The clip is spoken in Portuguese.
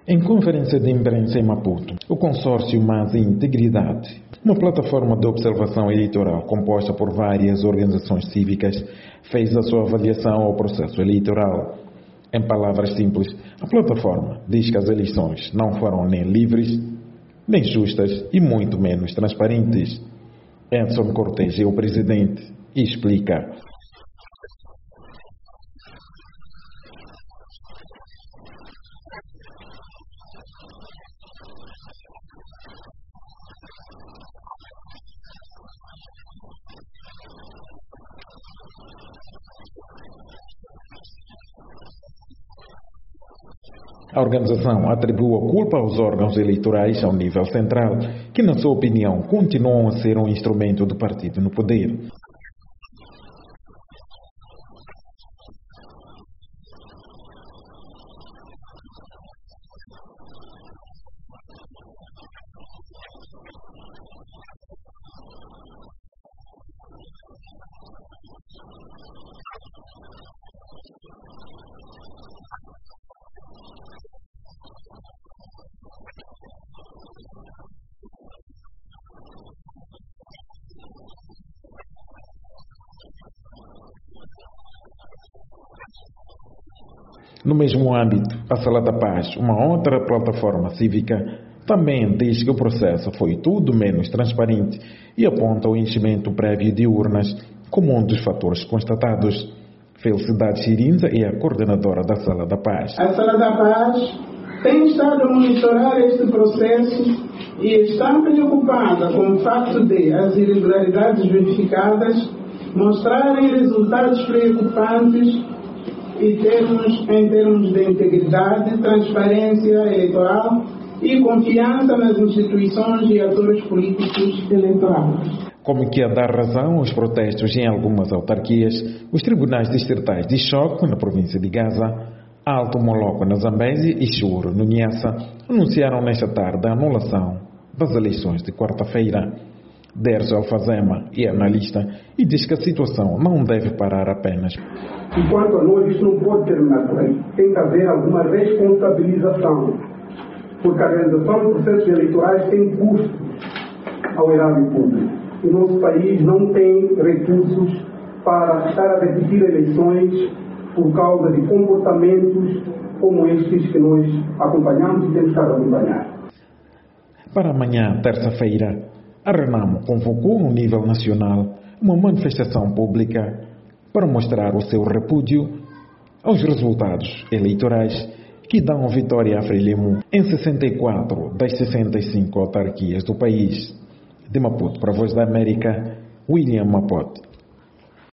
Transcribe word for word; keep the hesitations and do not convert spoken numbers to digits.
Em conferência de imprensa em Maputo, o consórcio Mais Integridade, uma plataforma de observação eleitoral composta por várias organizações cívicas, fez a sua avaliação ao processo eleitoral. Em palavras simples, a plataforma diz que as eleições não foram nem livres, nem justas e muito menos transparentes. Edson Cortés é o presidente e explica. A organização atribui a culpa aos órgãos eleitorais ao nível central, que, na sua opinião, continuam a ser um instrumento do partido no poder. No mesmo âmbito, a Sala da Paz, uma outra plataforma cívica, também diz que o processo foi tudo menos transparente e aponta o enchimento prévio de urnas como um dos fatores constatados. Felicidade Chirinza é a coordenadora da Sala da Paz. A Sala da Paz tem estado a monitorar este processo e está preocupada com o facto de as irregularidades verificadas mostrarem resultados preocupantes e termos, em termos de integridade, transparência eleitoral e confiança nas instituições e atores políticos eleitorais. Como que a dar razão aos protestos em algumas autarquias, os tribunais distritais de Choco, na província de Gaza, Alto Moloco, na Zambésia e Churo, no Niassa, anunciaram nesta tarde a anulação das eleições de quarta-feira. Derzo Alfazema é analista e diz que a situação não deve parar apenas. E quanto a nós, isso não pode terminar por aí. Tem que haver alguma responsabilização, porque a realização de processos eleitorais tem custos ao erário público. O nosso país não tem recursos para estar a repetir eleições por causa de comportamentos como estes que nós acompanhamos e temos estado a acompanhar. Para amanhã, terça-feira, a Renamo convocou no nível nacional uma manifestação pública para mostrar o seu repúdio aos resultados eleitorais que dão vitória a Frelimo em sessenta e quatro das sessenta e cinco autarquias do país. De Maputo para a Voz da América, William Mapote.